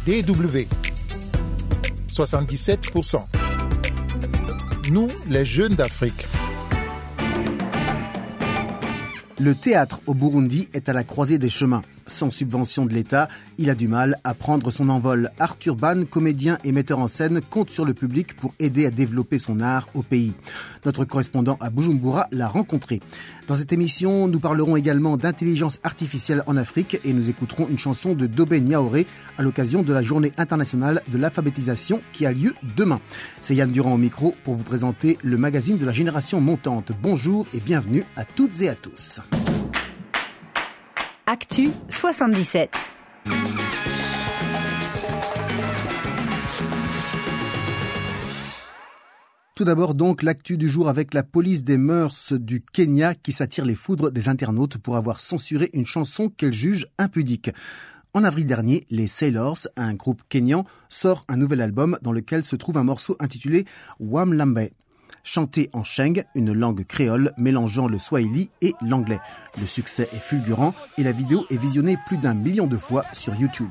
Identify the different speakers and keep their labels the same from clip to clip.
Speaker 1: DW 77%. Nous, les jeunes d'Afrique.
Speaker 2: Le théâtre au Burundi est à la croisée des chemins. Sans subvention de l'État, il a du mal à prendre son envol. Arthur Ban, comédien et metteur en scène, compte sur le public pour aider à développer son art au pays. Notre correspondant à Bujumbura l'a rencontré. Dans cette émission, nous parlerons également d'intelligence artificielle en Afrique et nous écouterons une chanson de Dobé Niaoré à l'occasion de la Journée internationale de l'alphabétisation qui a lieu demain. C'est Yann Durand au micro pour vous présenter le magazine de la génération montante. Bonjour et bienvenue à toutes et à tous.
Speaker 3: Actu 77.
Speaker 2: Tout d'abord donc l'actu du jour avec la police des mœurs du Kenya qui s'attire les foudres des internautes pour avoir censuré une chanson qu'elle juge impudique. En avril dernier, les Sailors, un groupe kényan, sort un nouvel album dans lequel se trouve un morceau intitulé Wamlambe, chanté en sheng, une langue créole mélangeant le swahili et l'anglais. Le succès est fulgurant et la vidéo est visionnée plus d'1 million de fois sur YouTube.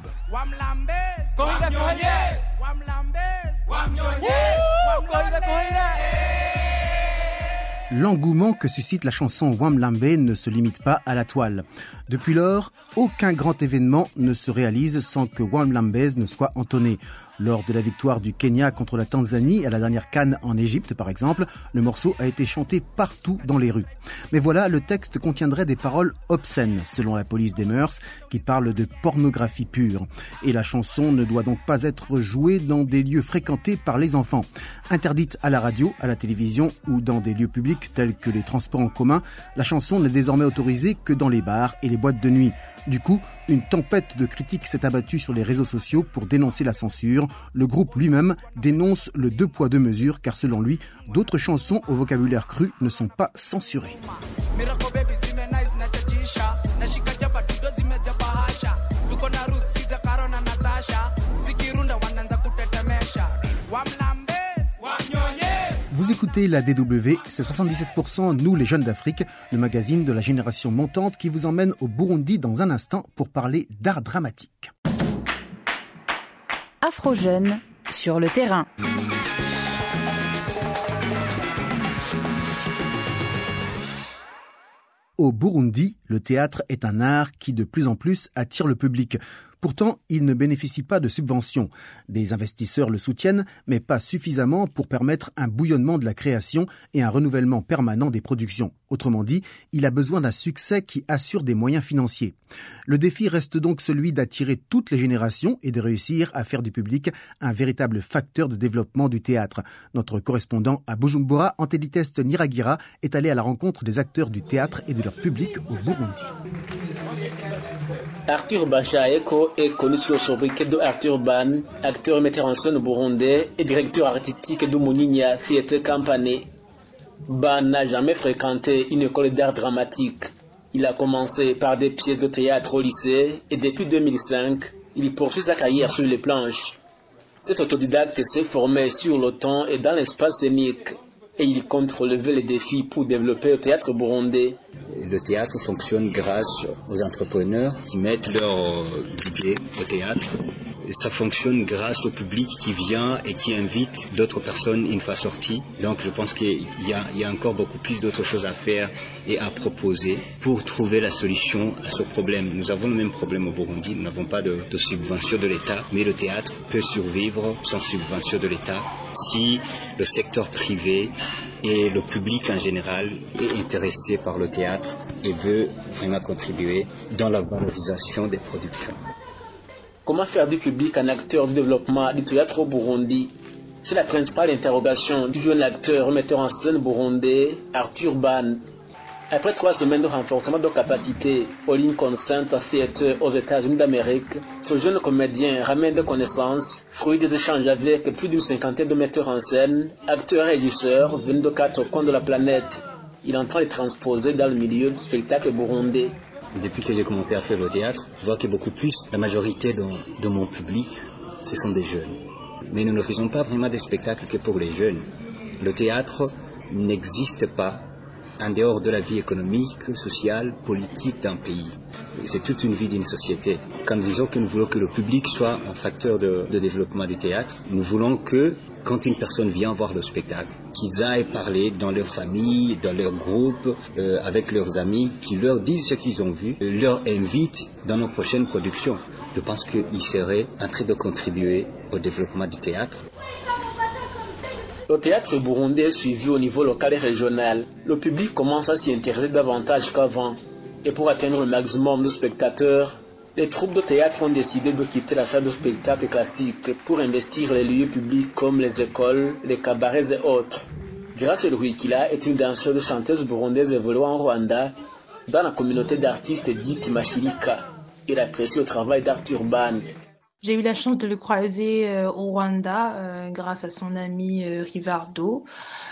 Speaker 2: L'engouement que suscite la chanson Wamlambe ne se limite pas à la toile. Depuis lors, aucun grand événement ne se réalise sans que Wamlambe ne soit entonné. Lors de la victoire du Kenya contre la Tanzanie à la dernière CAN en Égypte, par exemple, le morceau a été chanté partout dans les rues. Mais voilà, le texte contiendrait des paroles obscènes, selon la police des mœurs, qui parle de pornographie pure. Et la chanson ne doit donc pas être jouée dans des lieux fréquentés par les enfants. Interdite à la radio, à la télévision ou dans des lieux publics tels que les transports en commun, la chanson n'est désormais autorisée que dans les bars et les boîtes de nuit. Du coup, une tempête de critiques s'est abattue sur les réseaux sociaux pour dénoncer la censure. Le groupe lui-même dénonce le 2 poids 2 mesures car selon lui, d'autres chansons au vocabulaire cru ne sont pas censurées. Vous écoutez la DW, c'est 77%, nous les jeunes d'Afrique, le magazine de la génération montante qui vous emmène au Burundi dans un instant pour parler d'art dramatique.
Speaker 3: Afro Jeunes sur le terrain.
Speaker 2: Au Burundi, le théâtre est un art qui de plus en plus attire le public. Pourtant, il ne bénéficie pas de subventions. Des investisseurs le soutiennent, mais pas suffisamment pour permettre un bouillonnement de la création et un renouvellement permanent des productions. Autrement dit, il a besoin d'un succès qui assure des moyens financiers. Le défi reste donc celui d'attirer toutes les générations et de réussir à faire du public un véritable facteur de développement du théâtre. Notre correspondant à Bujumbura, Antéliteste Niragira, est allé à la rencontre des acteurs du théâtre et de leur public au Burundi.
Speaker 4: Arthur Bachaeko est connu sous le sobriquet de Arthur Ban, acteur et metteur en scène burundais et directeur artistique de Muninya Theatre Company. Ban n'a jamais fréquenté une école d'art dramatique. Il a commencé par des pièces de théâtre au lycée et depuis 2005, il poursuit sa carrière sur les planches. Cet autodidacte s'est formé sur le temps et dans l'espace scénique. Et il compte relever les défis pour développer le théâtre burundais.
Speaker 5: Le théâtre fonctionne grâce aux entrepreneurs qui mettent leur budget au théâtre. Ça fonctionne grâce au public qui vient et qui invite d'autres personnes une fois sorties. Donc je pense qu'il y a encore beaucoup plus d'autres choses à faire et à proposer pour trouver la solution à ce problème. Nous avons le même problème au Burundi, nous n'avons pas de subvention de l'État, mais le théâtre peut survivre sans subvention de l'État si le secteur privé et le public en général est intéressé par le théâtre et veut vraiment contribuer dans la valorisation des productions.
Speaker 4: Comment faire du public un acteur du développement du théâtre au Burundi? C'est la principale interrogation du jeune acteur et metteur en scène burundais Arthur Ban. Après 3 semaines de renforcement de capacité au Lincoln Center Theatre aux États-Unis d'Amérique, ce jeune comédien ramène des connaissances, fruit des échanges avec plus d'une 50aine de metteurs en scène, acteurs et régisseurs venus de 4 coins de la planète. Il est en train de transposer dans le milieu du spectacle burundais.
Speaker 5: Depuis que j'ai commencé à faire le théâtre, je vois que beaucoup plus, la majorité de mon public, ce sont des jeunes. Mais nous ne faisons pas vraiment des spectacles que pour les jeunes. Le théâtre n'existe pas en dehors de la vie économique, sociale, politique d'un pays. C'est toute une vie d'une société. Quand nous disons que nous voulons que le public soit un facteur de développement du théâtre, nous voulons que quand une personne vient voir le spectacle, qu'ils aillent parler dans leur famille, dans leur groupe, avec leurs amis, qu'ils leur disent ce qu'ils ont vu, leur invitent dans nos prochaines productions. Je pense qu'ils seraient en train de contribuer au développement du théâtre.
Speaker 4: Le théâtre burundais est suivi au niveau local et régional. Le public commence à s'y intéresser davantage qu'avant. Et pour atteindre le maximum de spectateurs, les troupes de théâtre ont décidé de quitter la salle de spectacle classique pour investir les lieux publics comme les écoles, les cabarets et autres. Grace Ruhikila est une danseuse et chanteuse burundaise évoluant en Rwanda dans la communauté d'artistes dite Mashirika. Il apprécie le travail d'Arthur Ban.
Speaker 6: J'ai eu la chance de le croiser au Rwanda grâce à son ami Rivardo.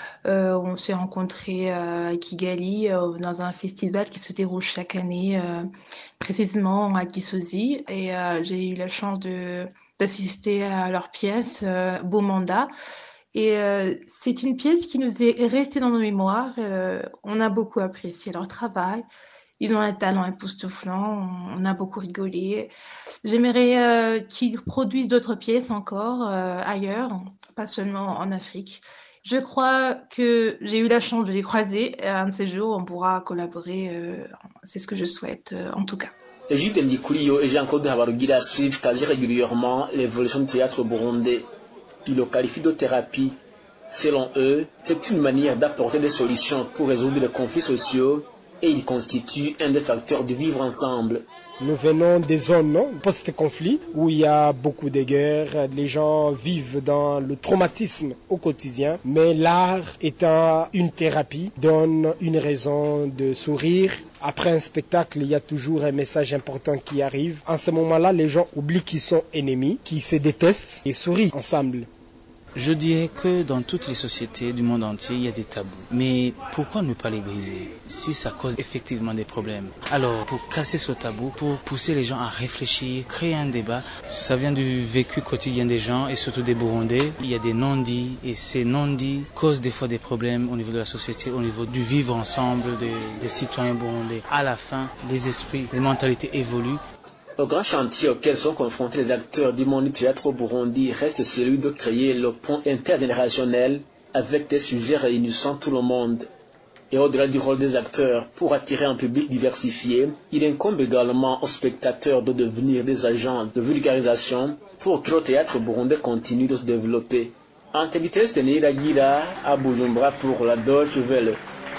Speaker 6: On s'est rencontrés à Kigali dans un festival qui se déroule chaque année, précisément à Gisozi. Et j'ai eu la chance d'assister à leur pièce, Beau Mandat. Et c'est une pièce qui nous est restée dans nos mémoires. On a beaucoup apprécié leur travail. Ils ont un talent époustouflant, on a beaucoup rigolé. J'aimerais qu'ils produisent d'autres pièces encore ailleurs, pas seulement en Afrique. Je crois que j'ai eu la chance de les croiser. Un de ces jours, on pourra collaborer. C'est ce que je souhaite, en tout cas.
Speaker 4: Egide Ndikuliyo et Jean-Claude Habarugira suivent quasi régulièrement l'évolution du théâtre burundais. Ils le qualifient de thérapie. Selon eux, c'est une manière d'apporter des solutions pour résoudre les conflits sociaux et il constitue un des facteurs du vivre ensemble.
Speaker 7: Nous venons des zones post-conflit où il y a beaucoup de guerres, les gens vivent dans le traumatisme au quotidien, mais l'art étant une thérapie donne une raison de sourire. Après un spectacle, il y a toujours un message important qui arrive. En ce moment-là, les gens oublient qu'ils sont ennemis, qu'ils se détestent et sourient ensemble.
Speaker 8: Je dirais que dans toutes les sociétés du monde entier, il y a des tabous. Mais pourquoi ne pas les briser si ça cause effectivement des problèmes? Alors, pour casser ce tabou, pour pousser les gens à réfléchir, créer un débat, ça vient du vécu quotidien des gens et surtout des Burundais. Il y a des non-dits et ces non-dits causent des fois des problèmes au niveau de la société, au niveau du vivre ensemble des citoyens burundais. À la fin, les esprits, les mentalités évoluent.
Speaker 4: Le grand chantier auquel sont confrontés les acteurs du monde du théâtre au Burundi reste celui de créer le pont intergénérationnel avec des sujets réunissant tout le monde. Et au-delà du rôle des acteurs, pour attirer un public diversifié, il incombe également aux spectateurs de devenir des agents de vulgarisation pour que le théâtre burundais continue de se développer. Antébitès Tenira Gira à Bujumbura pour la Deutsche Welle.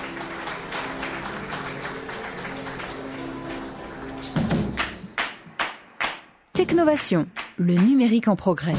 Speaker 3: Technovation, le numérique en progrès.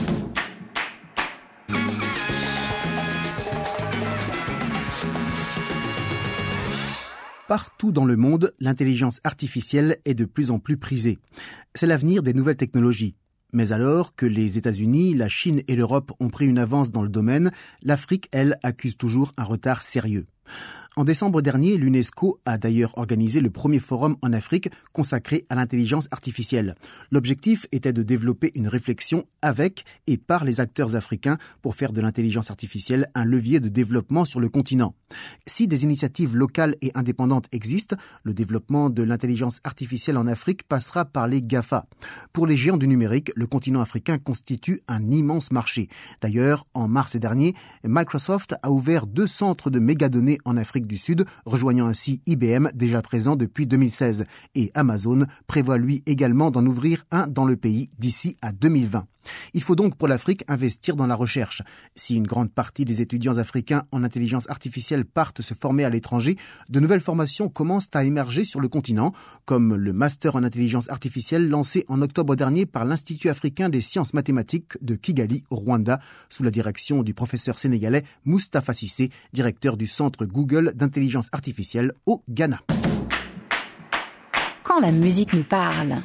Speaker 2: Partout dans le monde, l'intelligence artificielle est de plus en plus prisée. C'est l'avenir des nouvelles technologies. Mais alors que les États-Unis, la Chine et l'Europe ont pris une avance dans le domaine, l'Afrique, elle, accuse toujours un retard sérieux. En décembre dernier, l'UNESCO a d'ailleurs organisé le premier forum en Afrique consacré à l'intelligence artificielle. L'objectif était de développer une réflexion avec et par les acteurs africains pour faire de l'intelligence artificielle un levier de développement sur le continent. Si des initiatives locales et indépendantes existent, le développement de l'intelligence artificielle en Afrique passera par les GAFA. Pour les géants du numérique, le continent africain constitue un immense marché. D'ailleurs, en mars dernier, Microsoft a ouvert 2 centres de mégadonnées en Afrique du Sud, rejoignant ainsi IBM déjà présent depuis 2016. Et Amazon prévoit lui également d'en ouvrir un dans le pays d'ici à 2020. Il faut donc pour l'Afrique investir dans la recherche. Si une grande partie des étudiants africains en intelligence artificielle partent se former à l'étranger, de nouvelles formations commencent à émerger sur le continent, comme le master en intelligence artificielle lancé en octobre dernier par l'Institut africain des sciences mathématiques de Kigali au Rwanda, sous la direction du professeur sénégalais Moustapha Cissé, directeur du centre Google d'intelligence artificielle au Ghana.
Speaker 3: Quand la musique nous parle.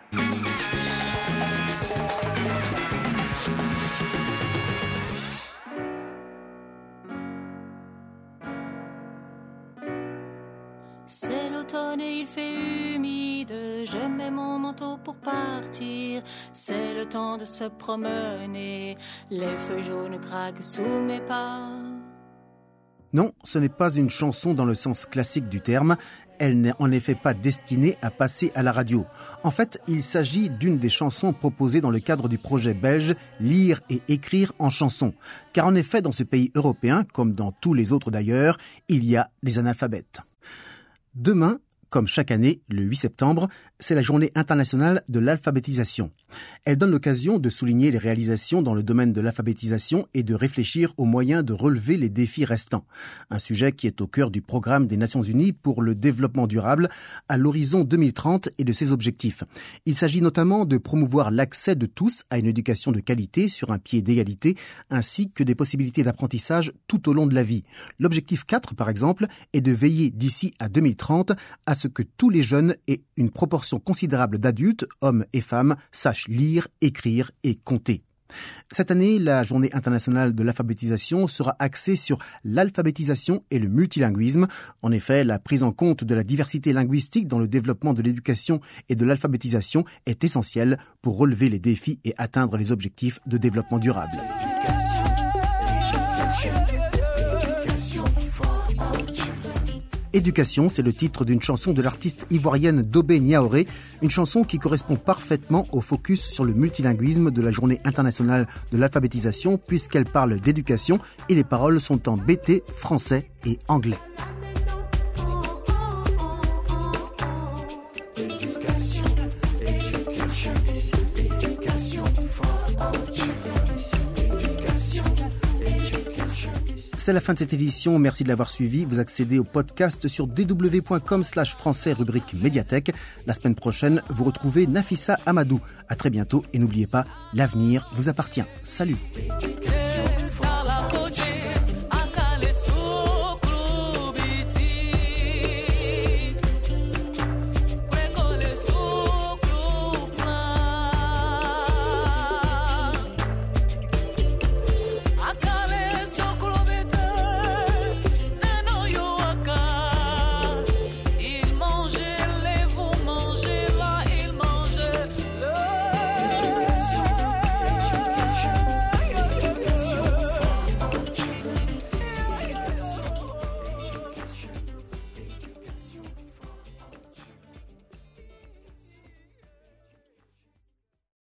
Speaker 9: C'est l'automne et il fait humide, je mets mon manteau pour partir. C'est le temps de se promener, les feuilles jaunes craquent sous mes pas.
Speaker 2: Non, ce n'est pas une chanson dans le sens classique du terme. Elle n'est en effet pas destinée à passer à la radio. En fait, il s'agit d'une des chansons proposées dans le cadre du projet belge Lire et écrire en chanson. Car en effet, dans ce pays européen, comme dans tous les autres d'ailleurs, il y a des analphabètes. Demain, comme chaque année, le 8 septembre, c'est la journée internationale de l'alphabétisation. Elle donne l'occasion de souligner les réalisations dans le domaine de l'alphabétisation et de réfléchir aux moyens de relever les défis restants. Un sujet qui est au cœur du programme des Nations Unies pour le développement durable à l'horizon 2030 et de ses objectifs. Il s'agit notamment de promouvoir l'accès de tous à une éducation de qualité sur un pied d'égalité, ainsi que des possibilités d'apprentissage tout au long de la vie. L'objectif 4, par exemple, est de veiller d'ici à 2030 à ce que tous les jeunes aient une proportion considérable d'adultes, hommes et femmes, sachent lire, écrire et compter. Cette année, la Journée internationale de l'alphabétisation sera axée sur l'alphabétisation et le multilinguisme. En effet, la prise en compte de la diversité linguistique dans le développement de l'éducation et de l'alphabétisation est essentielle pour relever les défis et atteindre les objectifs de développement durable. Éducation, c'est le titre d'une chanson de l'artiste ivoirienne Dobé Niaoré, une chanson qui correspond parfaitement au focus sur le multilinguisme de la Journée internationale de l'alphabétisation puisqu'elle parle d'éducation et les paroles sont en BT, français et anglais. C'est la fin de cette édition, merci de l'avoir suivi. Vous accédez au podcast sur dw.com/français rubrique médiathèque. La semaine prochaine, vous retrouvez Nafissa Amadou. À très bientôt et n'oubliez pas, l'avenir vous appartient. Salut.